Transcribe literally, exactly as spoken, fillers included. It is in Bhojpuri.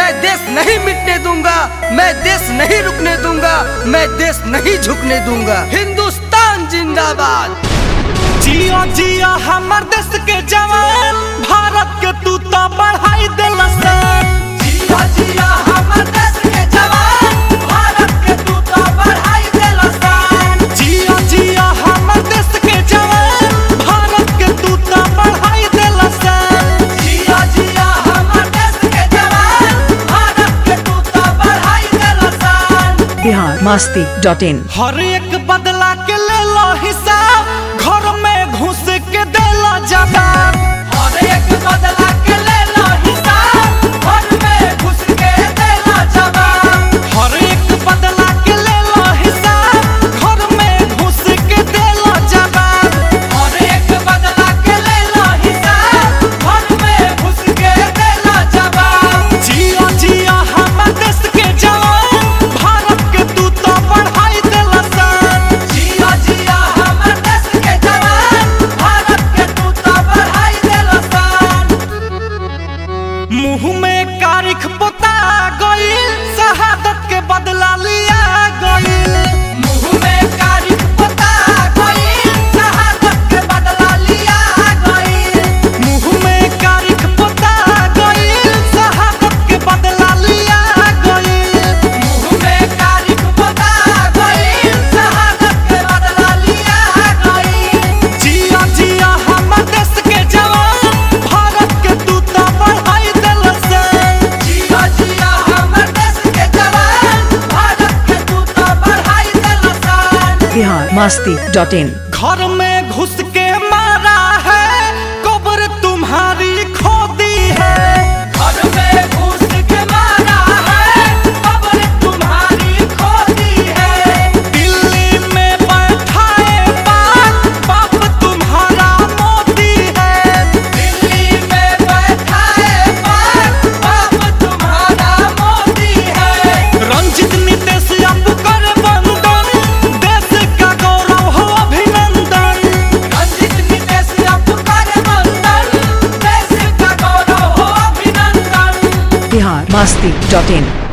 मैं देश नहीं मिटने दूंगा, मैं देश नहीं रुकने दूंगा, मैं देश नहीं झुकने दूंगा। हिंदुस्तान जिंदाबाद। जिया जिया हमर देश के जवान, भारत के तू तो बढ़ाई देला सन। जिया जिया हमर देश के जवान, भारत के तू तो बढ़ाई देला सन। जिया जिया हमर देश के जवान, भारत के तू तो बढ़ाई देला सन। जिया जिया हमर देश के जवान, भारत के तू तो बढ़ाई देला सन। बिहार मस्ती डॉट इन। हर एक बदला के ले लो हिसाब, घर में घुस के देला जवाब। हर एक बदला के ले लो हिसाब, घर में घुस के देला जवाब। हर एक बदला के ले लो हिसाब, घर में घुस के देला जवाब। हर एक बदला के ले लो हिसाब, घर में घुस के देला जवाब। जिया जिया हमर देश के जवान, भारत के तू तो बढ़ाई देला सन। जिया जिया हमर देश के जवान, भारत के तू तो बढ़ाई देला सन। मुंह में कारिख पोता गइल, शहादत के बदला लिया गइल। मुंह में कारिख पोता गइल, शहादत के बदला लिया गइल। मुंह में कारिख पोता गइल, शहादत के बदला लिया गइल। मुंह में कारिख पोता गइल, शहादत के बदला लिया गइल। जिया जिया हमर देश के जवान, भारत के तू तो बढ़ाई देला सन। जिया जिया हमर देश के जवान, भारत के तू तो बढ़ाई देला सन। बिहार मस्ती डॉट इन। घर में घुस के मारा है, कब्र तुम्हारी खोदी है। घर में घुस के मारा है, कब्र तुम्हारी खोदी है। दिल्ली में बैठाए बाप, बाप तुम्हारा मोदी है। दिल्ली में बैठा है बाप, बाप तुम्हारा मोदी है। रंजित नीतीश अब कर बंदन, देश का गौरव हो अभिनंदन। रंजित नीतीश अब कर बंदन, देश का गौरव हो अभिनंदन। बिहार मस्ती डॉट इन।